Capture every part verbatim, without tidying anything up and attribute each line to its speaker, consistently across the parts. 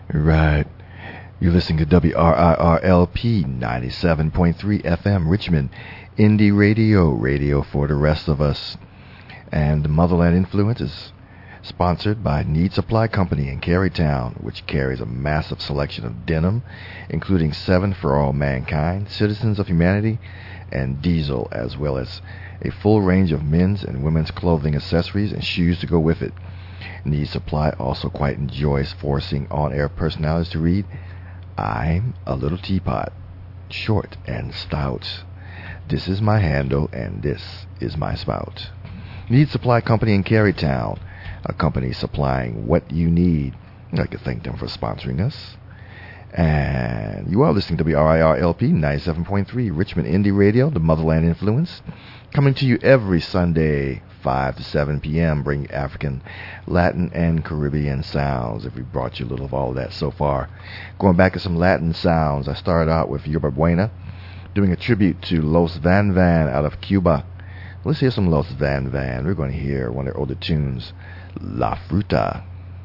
Speaker 1: Right. You're listening to W R I R L P ninety-seven point three F M Richmond, Indie Radio, radio for the rest of us. And Motherland Influence is sponsored by Need Supply Company in Carytown, which carries a massive selection of denim, including Seven for All Mankind, Citizens of Humanity, and Diesel, as well as a full range of men's and women's clothing, accessories, and shoes to go with it. Need Supply also quite enjoys forcing on-air personalities to read, "I'm a little teapot, short and stout. This is my handle, and this is my spout." Need Supply Company in Carytown, a company supplying what you need. I'd like to thank them for sponsoring us. And you are listening to W R I R L P ninety-seven point three Richmond Indie Radio, the Motherland Influence, coming to you every Sunday, five to seven p.m., bringing African, Latin, and Caribbean sounds. If we brought you a little of all of that so far. Going back to some Latin sounds, I started out with Yerba Buena, doing a tribute to Los Van Van out of Cuba. Let's hear some Los Van Van. We're going to hear one of their older tunes, La Fruta.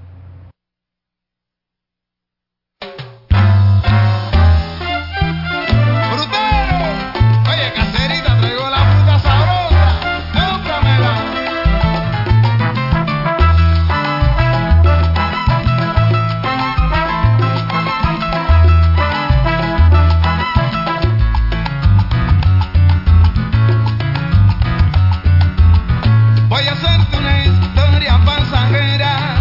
Speaker 2: Voy a hacerte una historia pasajera.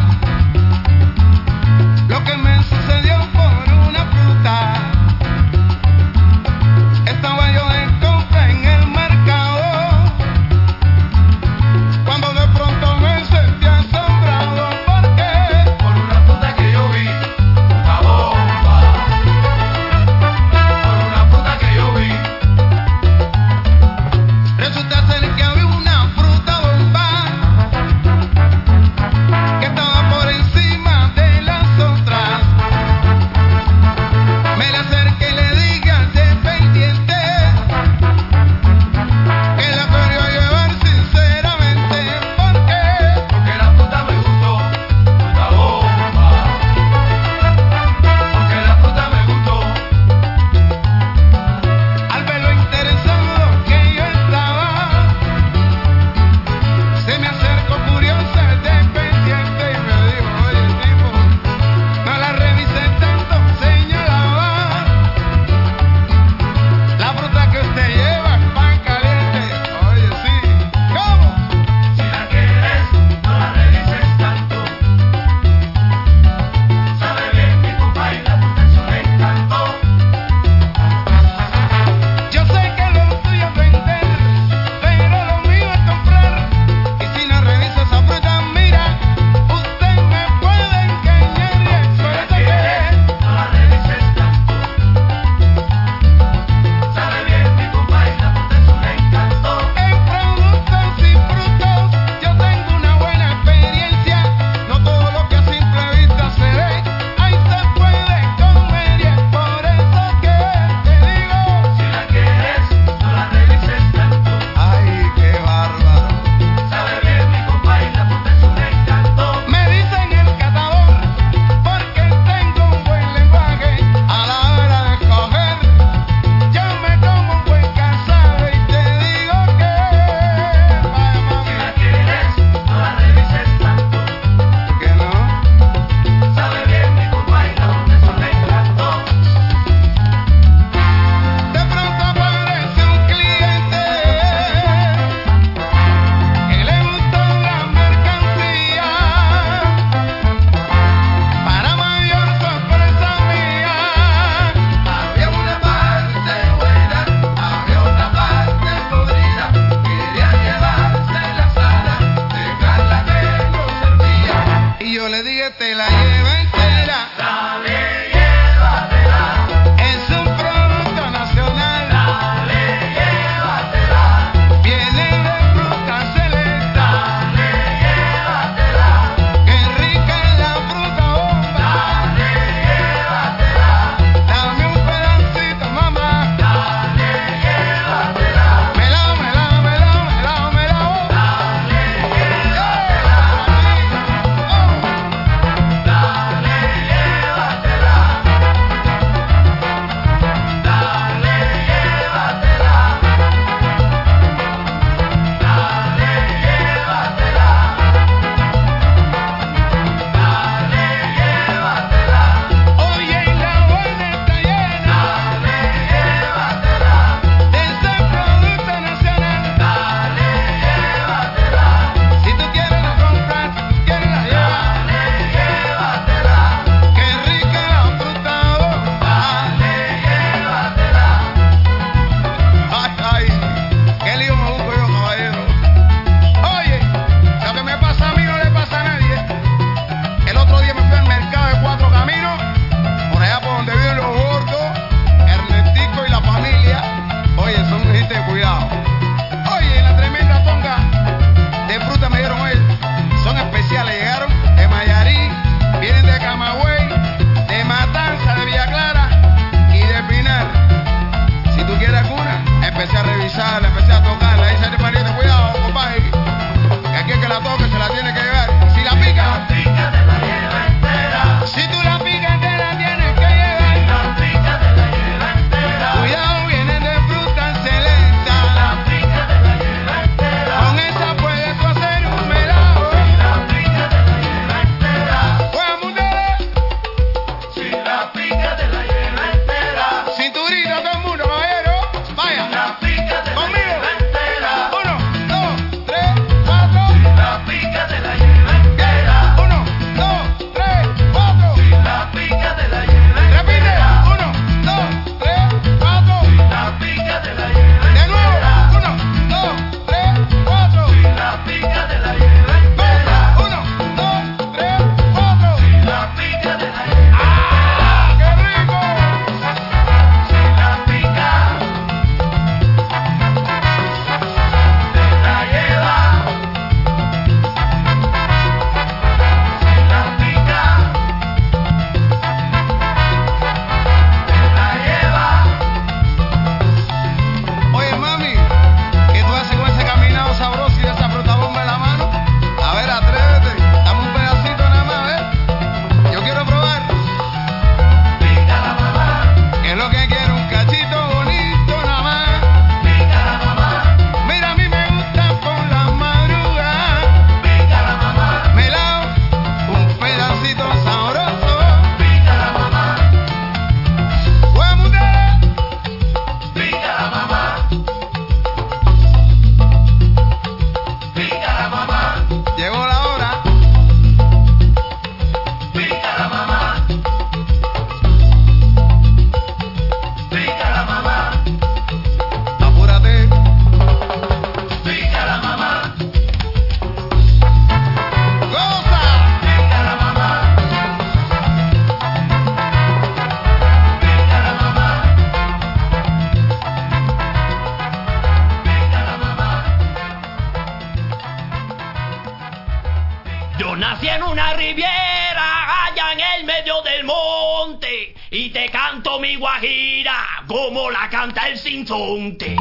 Speaker 3: y te canto mi guajira como la canta el sinsonte.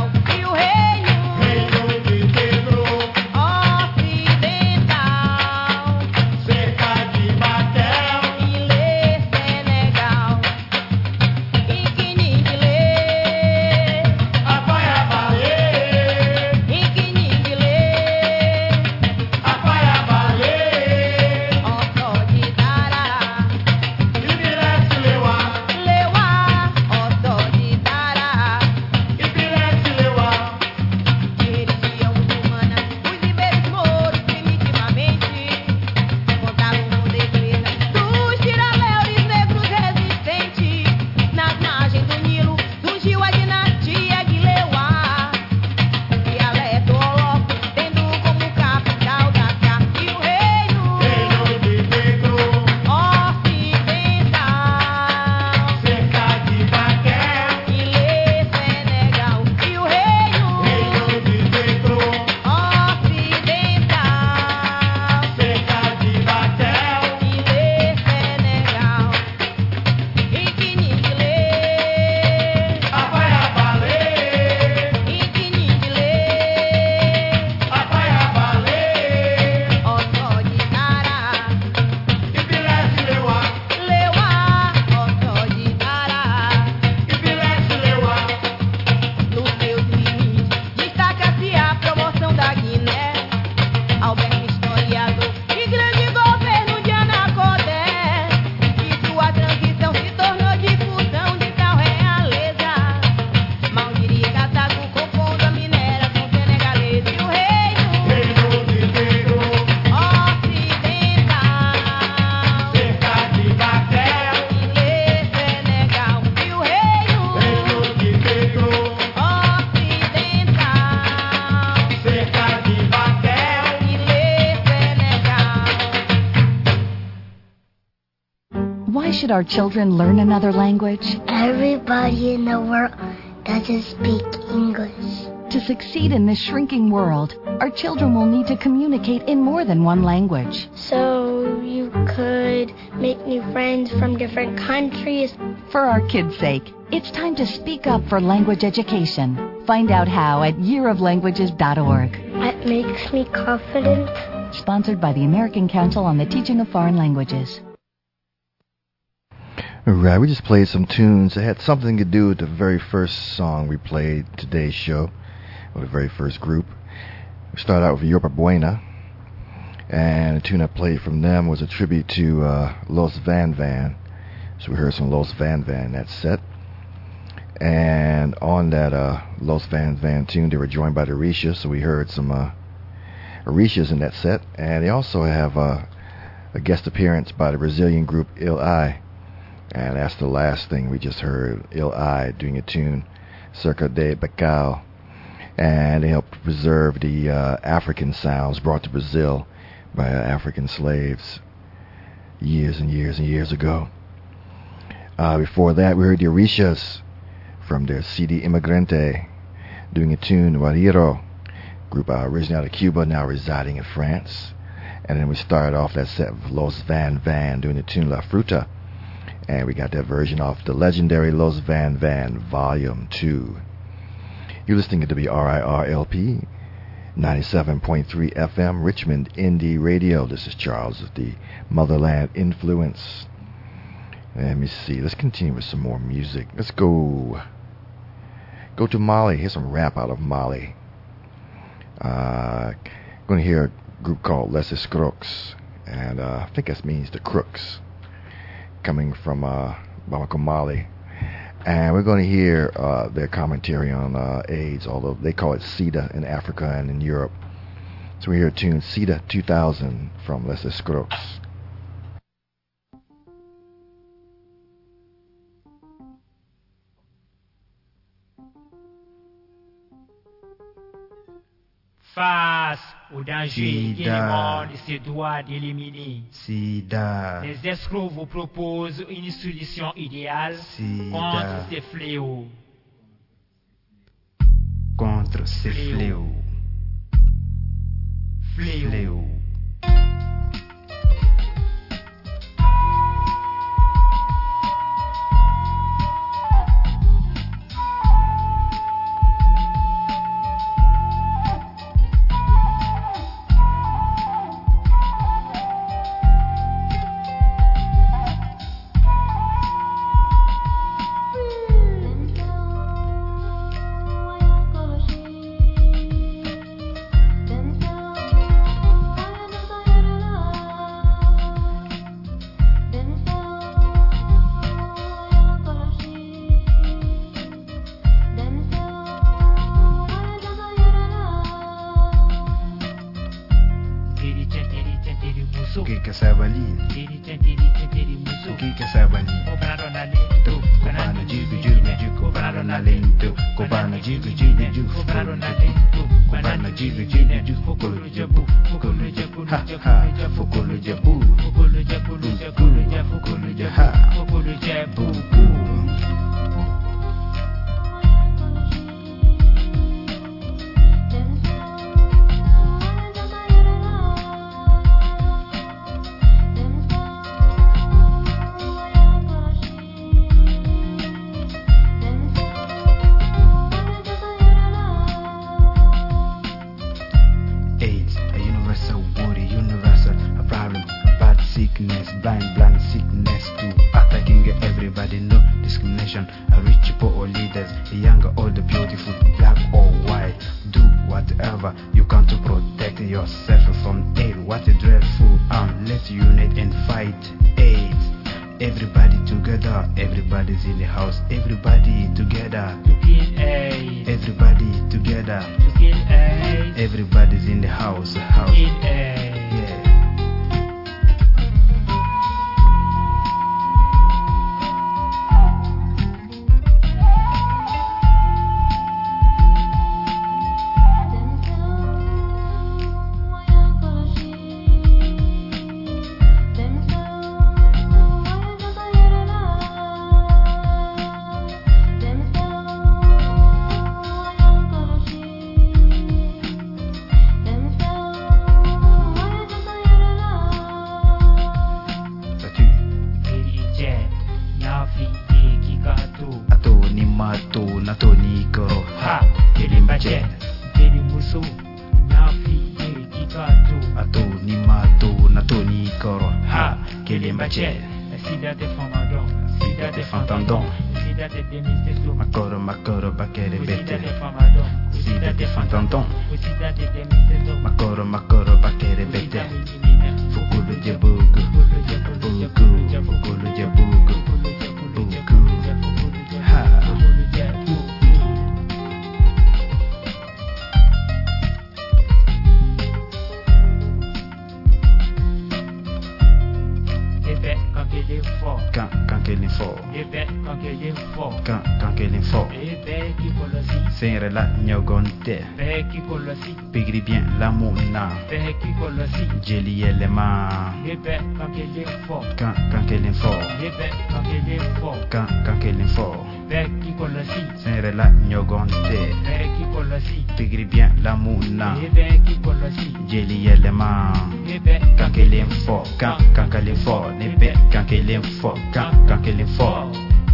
Speaker 4: Ocidental. should our children learn another language?
Speaker 5: Everybody in the world doesn't speak English.
Speaker 4: To succeed in this shrinking world, our children will need to communicate in more than one language.
Speaker 5: So you could make new friends from different countries.
Speaker 4: For our kids' sake, it's time to speak up for language education. Find out how at year of languages dot org.
Speaker 5: That makes me confident.
Speaker 4: Sponsored by the American Council on the Teaching of Foreign Languages.
Speaker 1: All right, we just played some tunes that had something to do with the very first song we played today's show, or the very first group. We started out with Yorba Buena, and the tune I played from them was a tribute to uh, Los Van Van. So we heard some Los Van Van in that set. And on that uh, Los Van Van tune, they were joined by the Orishas, so we heard some uh, Orishas in that set. And they also have uh, a guest appearance by the Brazilian group Il Ai. And that's the last thing we just heard, Il Ai doing a tune, Cerca de Bacau. And they helped preserve the uh, African sounds brought to Brazil by uh, African slaves years and years and years ago. Uh, before that, we heard the Orishas from their C D Immigrante doing a tune, Guajiro, group uh, originally out of Cuba, now residing in France. And then we started off that set with Los Van Van doing the tune La Fruta. And we got that version off the legendary Los Van Van Volume two. You're listening to W R I R L P, ninety-seven point three F M, Richmond Indie Radio. This is Charles of the Motherland Influence. Let me see. Let's continue with some more music. Let's go go to Mali. Here's some rap out of Mali. Uh, going to hear a group called Les Escrocs. And uh, I think that means the Crooks, coming from uh, Bamako, Mali. And we're going to hear uh, their commentary on uh, AIDS, although they call it SIDA in Africa and in Europe. So we hear a tune, SIDA two thousand, from Les Escrocs.
Speaker 6: Face au danger qui élémente se doit d'éliminer.
Speaker 7: Sida.
Speaker 6: Les escrocs vous proposent une solution idéale
Speaker 7: Sida.
Speaker 6: contre ces fléaux.
Speaker 7: Contre ces fléaux.
Speaker 6: Fléaux.
Speaker 7: Fléaux.
Speaker 6: Gato.
Speaker 7: Ato ni mato na to ni koro. Ha, kelimba che.
Speaker 6: Sida te famadon.
Speaker 7: Sida te fantandon.
Speaker 6: Sida te demisteso.
Speaker 7: Makoro makoro bakere
Speaker 6: Sida
Speaker 7: bete.
Speaker 6: te famadon.
Speaker 7: Sida te fantandon.
Speaker 6: Sida te demisteso.
Speaker 7: Makoro makoro bakere bete. Fukulu jebugu. Bugu. Fukulu jebugu. Bugu. Ha. Quand, quand qu'elle est fort. Quand, quand qu'elle est fort. C'est la nyogonte. Pigri bien la mouna. Jelly élément. Quand, quand qu'elle est fort. Quand, quand qu'elle est fort. C'est la nyogonte. Pigri bien la mouna. Jelly élément. Quand qu'elle est fort. Quand, quand qu'elle est fort. Quand qu'elle est fort. Quand, quand qu'elle est fort.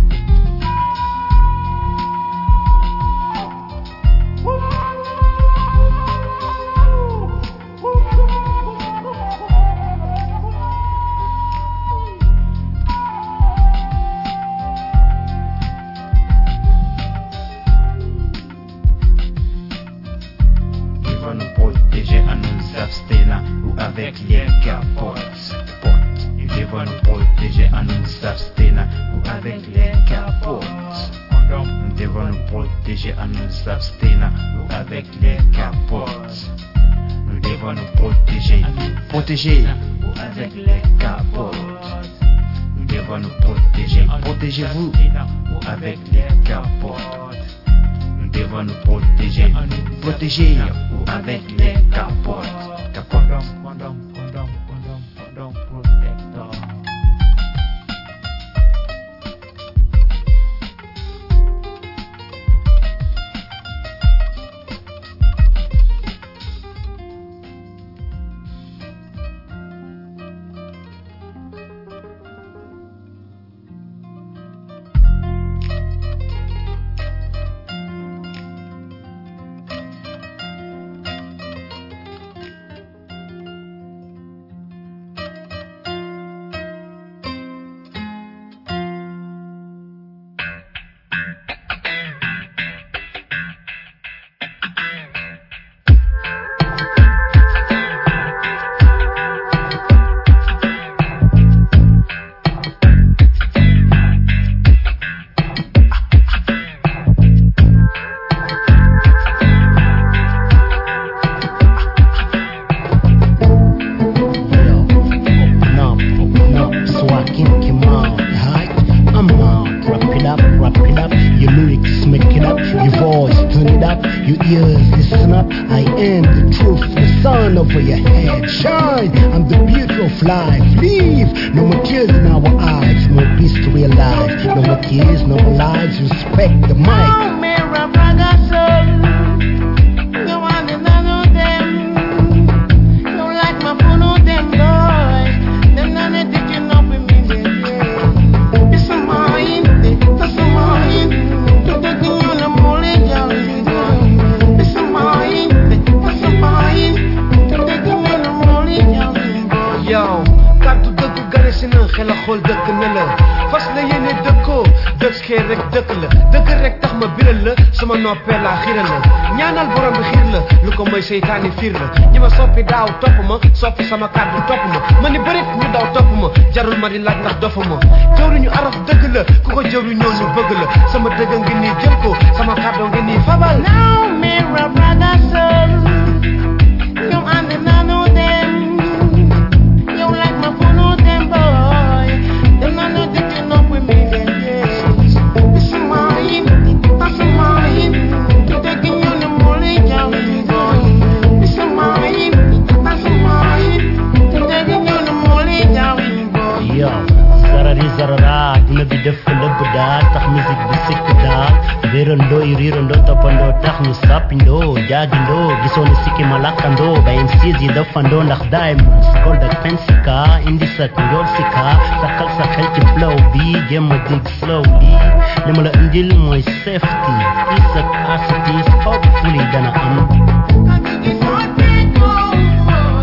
Speaker 7: Il va nous protéger à nous abstenir ou avec les capotes. Il va nous protéger à nous abstenir ou avec les capotes. Nous devons nous protéger à nous abstenir ou avec les capotes. Nous devons nous protéger, protéger ou avec les capotes. Nous devons nous protéger, protégez-vous ou avec les capotes. Nous devons nous protéger, protéger ou avec les capotes. Capotes.
Speaker 6: Condom, condom, condom, condom, protector.
Speaker 8: Over your head, shine. I'm the beauty of life. Leave no more tears in our eyes, more peace to realize. No more tears, no more lies. Respect the mic.
Speaker 9: xela xol dëkk na la fas la yéene dëkkoo dëkkee rek dëkk la dëkk rek tax ma biral la sama noppee laa xiral la ñaanal borom bi xiir la lu ko mooy seytaani fiir la ñi ma soppi daaw topp ma soppi sama kàddu topp ma ma ni bërit ñu daw topp ma jarul ma di laaj ndax dofa ma jawriñu araf dëgg la ku ko jawri ñoo ñu bëgg la sama dëgg ngi nii jël ko sama kàddu ngi nii fabal
Speaker 10: now mirror brother soul ñoom ànd naanu dem yow laaj ma fu nu dem boy dem naanu dëkk noppi mi leen
Speaker 8: zarara dina bi def lëbb daal tax musique bi sikk daal wérandoo yi riirandoo toppandoo tax ñu sàppindoo jaagindoo gisoo ni sikki ma lakkandoo ba M Cs yi dafandoo ndax diamonds gold ak pensika indi sa njool sika sakkal sa xel ci flow bi jéem a dig slowly li ma la indil mooy safety is ak asitis hopefully dana am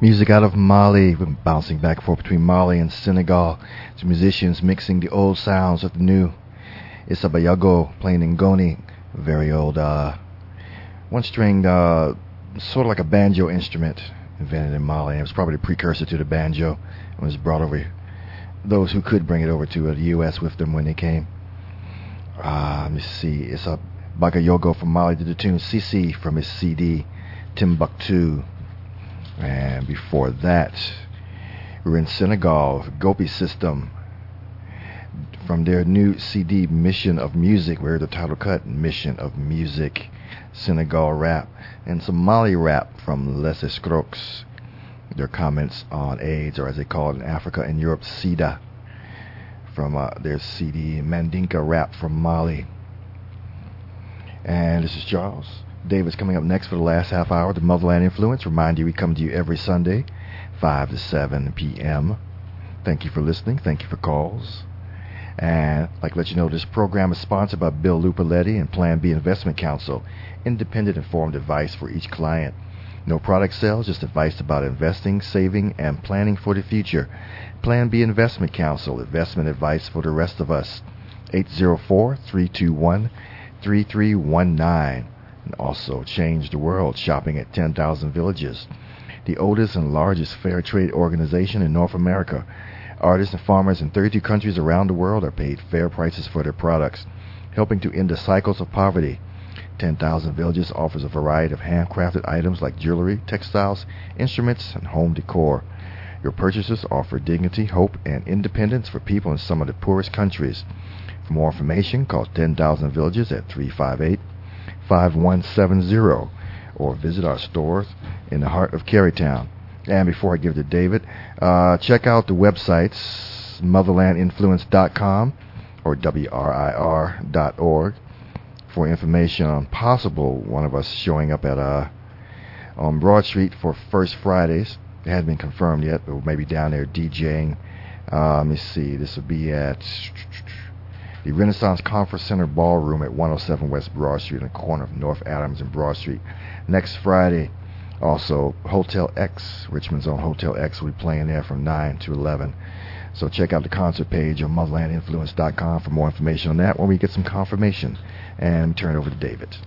Speaker 1: Music out of Mali. We've been bouncing back and forth between Mali and Senegal. It's musicians mixing the old sounds with the new. Issa Bayago playing Ngoni, very old uh, one-stringed, uh, sort of like a banjo instrument invented in Mali. It was probably the precursor to the banjo. It was brought over, those who could bring it over to the U S with them when they came. Uh, let me see. Issa Bagayogo from Mali did the tune Sisi from his C D Timbuktu. And before that, we were in Senegal, Gopi System, from their new C D, Mission of Music. We heard the title cut, Mission of Music, Senegal rap, and some Mali rap from Les Escrocs. Their comments on AIDS, or as they call it in Africa and Europe, SIDA, from uh, their C D, Mandinka rap from Mali. And this is Charles. David's coming up next for the last half hour, the Motherland Influence. Remind you, we come to you every Sunday, five to seven p.m. Thank you for listening. Thank you for calls. And I'd like to let you know this program is sponsored by Bill Lupoletti and Plan B Investment Counsel. Independent informed advice for each client. No product sales, just advice about investing, saving, and planning for the future. Plan B Investment Counsel, investment advice for the rest of us. eight zero four, three two one, three three one nine. And also Change the World, shopping at ten thousand Villages, the oldest and largest fair trade organization in North America. Artists and farmers in thirty-two countries around the world are paid fair prices for their products, helping to end the cycles of poverty. ten thousand Villages offers a variety of handcrafted items like jewelry, textiles, instruments, and home decor. Your purchases offer dignity, hope, and independence for people in some of the poorest countries. For more information, call ten thousand Villages at three five eight, five one seven zero or visit our stores in the heart of Carytown. And before I give it to David, uh, check out the websites motherland influence dot com or W R I R dot org for information on possible one of us showing up at uh, on Broad Street for First Fridays. It hasn't been confirmed yet, but we may be down there DJing. Uh, let me see. This will be at the Renaissance Conference Center Ballroom at one oh seven West Broad Street, in the corner of North Adams and Broad Street. Next Friday, also Hotel X, Richmond's own Hotel X, will be playing there from nine to eleven. So check out the concert page on motherland influence dot com for more information on that when we get some confirmation. And turn it over to David.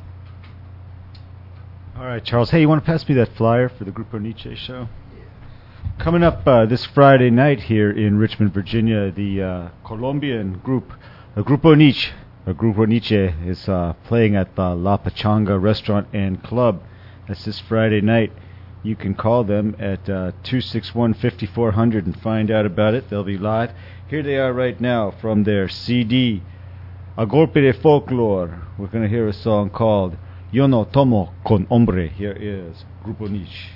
Speaker 11: All right, Charles. Hey, you want to pass me that flyer for the Grupo Nietzsche show? Coming up uh, this Friday night here in Richmond, Virginia, the uh, Colombian group, uh, Grupo Nietzsche, uh, Grupo Nietzsche is uh, playing at the La Pachanga Restaurant and Club. That's this Friday night. You can call them at uh, two six one, five four zero zero and find out about it. They'll be live. Here they are right now from their C D, A Golpe de Folklore. We're going to hear a song called Yo no tomo con hombre. Here is Grupo Nietzsche.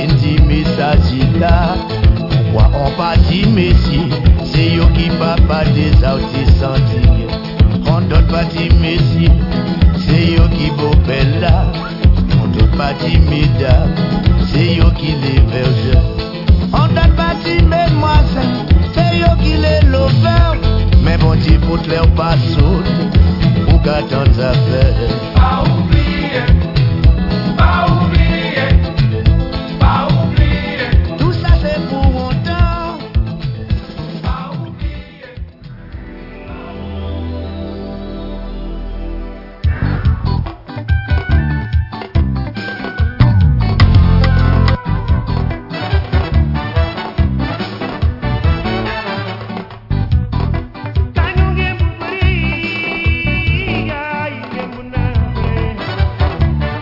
Speaker 12: Vindi Messagita. Pourquoi on pas dit Messi? C'est yo qui papa des autistes senti. On donne pas dit Messi. C'est yo qui beau bella. On donne pas dit mesdames. C'est yo qui les verges. On donne pas dit mesdemoiselles. C'est yo qui les lovers. Mais bon Dieu pour leur pas saute. Ou qu'attendre ça fait.
Speaker 2: Pas oublier. Pas oublier. Pas oublier.
Speaker 12: Tout ça c'est pour longtemps.
Speaker 2: Pas oublier.
Speaker 10: Thank you.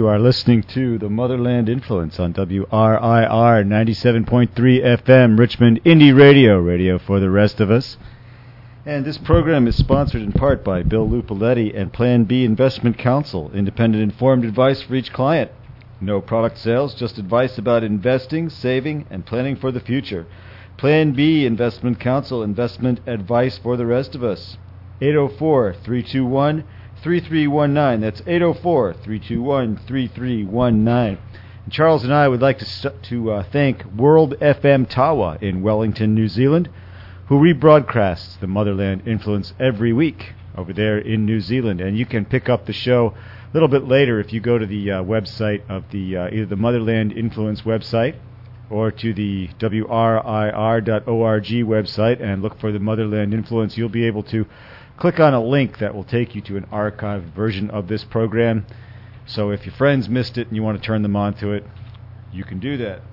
Speaker 11: You are listening to the Motherland Influence on W R I R ninety-seven point three F M, Richmond Indie Radio, radio for the rest of us. And this program is sponsored in part by Bill Lupoletti and Plan B Investment Counsel, independent informed advice for each client. No product sales, just advice about investing, saving, and planning for the future. Plan B Investment Counsel, investment advice for the rest of us. eight oh four, three two one, three three one nine. That's eight oh four, three two one, three three one nine. And Charles and I would like to st- to uh, thank World F M Tawa in Wellington, New Zealand, who rebroadcasts the Motherland Influence every week over there in New Zealand. And you can pick up the show a little bit later if you go to the uh, website of the uh, either the Motherland Influence website or to the W R I R dot org website and look for the Motherland Influence. You'll be able to click on a link that will take you to an archived version of this program. So if your friends missed it and you want to turn them on to it, you can do that.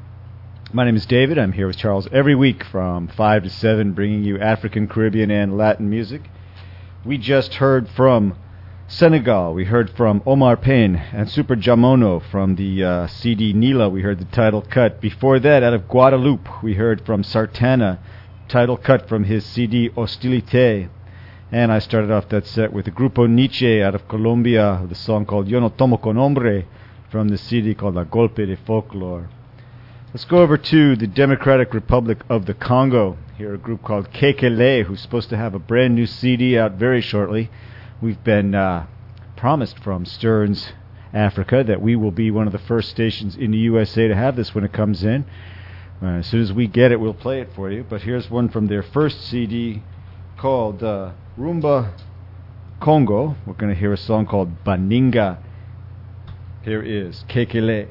Speaker 11: My name is David. I'm here with Charles every week from five to seven, bringing you African, Caribbean, and Latin music. We just heard from Senegal. We heard from Omar Payne and Super Jamono from the uh, C D Nila. We heard the title cut. Before that, out of Guadeloupe, we heard from Sartana, title cut from his C D Hostilité. And I started off that set with the Grupo Nietzsche out of Colombia, the song called Yo No Tomo Con Hombre from the C D called La Golpe de Folklore. Let's go over to the Democratic Republic of the Congo. Here a group called Kekele, who's supposed to have a brand new C D out very shortly. We've been uh, promised from Stearns Africa that we will be one of the first stations in the U S A to have this when it comes in. Uh, as soon as we get it, we'll play it for you. But here's one from their first C D called uh, Rumba Congo. We're going to hear a song called Baninga. Here is Kekele.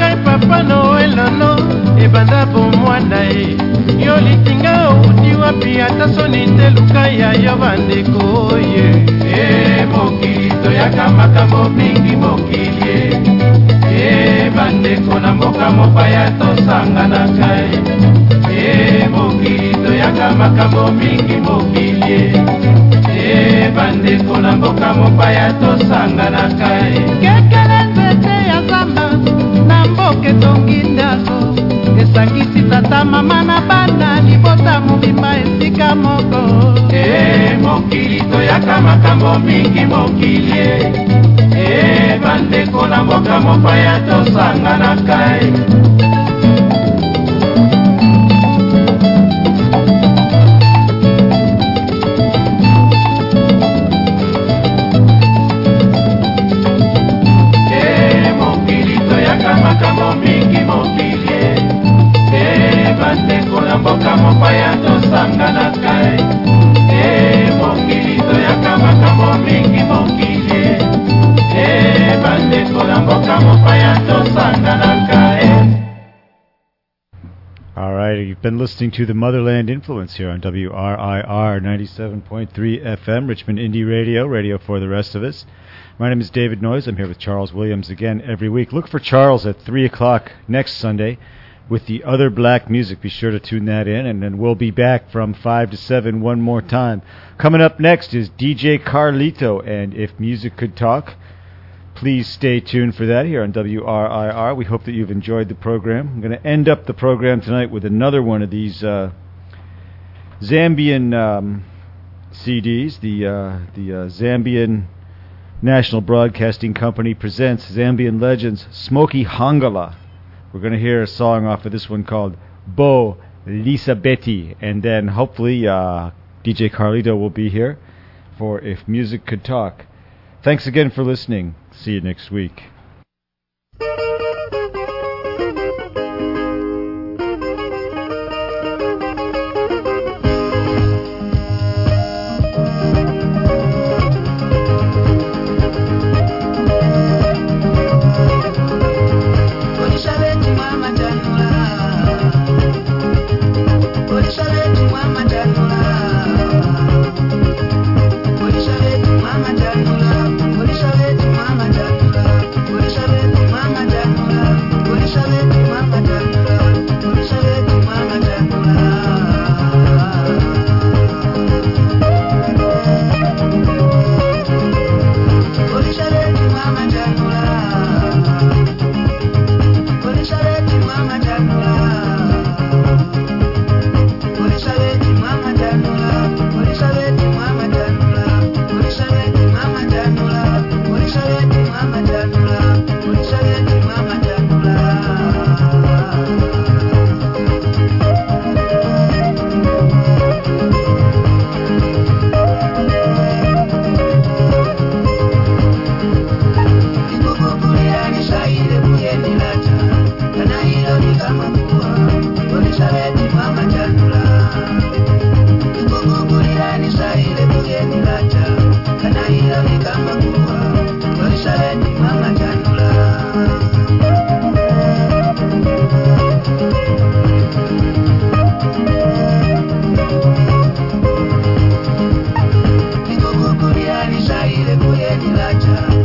Speaker 10: Ebanda po mwana e yo litinga udi wapi
Speaker 13: mokili ata soni te luka ya yo bandeko ye e mokili toyaka makambo mingi mokili e bandeko na mboka mopaya tosangana kai e mokili toyaka makambo mingi mokili e bandeko na mboka mopaya tosangana kai kekele nzete ya zamba na mboka etongi ndako esangisi tata mama na bana libota mobimba esika moko e mokili toyaka makambo mingi mokili e bandeko na mboka mopaya tosangana kai e mokili toyaka makambo mingi mokili e bandeko na mboka mopaya tosangana kai e mokili toyaka makambo mingi mokili e bandeko na mboka mopaya tosangana kai.
Speaker 11: All right, you've been listening to the Motherland Influence here on W R I R ninety-seven point three F M, Richmond Indie Radio, radio for the rest of us. My name is David Noyes. I'm here with Charles Williams again every week. Look for Charles at three o'clock next Sunday with the other black music. Be sure to tune that in, and then we'll be back from five to seven one more time. Coming up next is D J Carlito, and If Music Could Talk. Please stay tuned for that here on W R I R. We hope that you've enjoyed the program. I'm going to end up the program tonight with another one of these uh, Zambian um, C Ds. The, uh, the uh, Zambian National Broadcasting Company presents Zambian Legends Smokey Hangala. We're going to hear a song off of this one called Bo Lisa Betty, and then hopefully uh, D J Carlito will be here for If Music Could Talk. Thanks again for listening. See you next week.
Speaker 12: Kukukulia ni shairi kuye ni lacha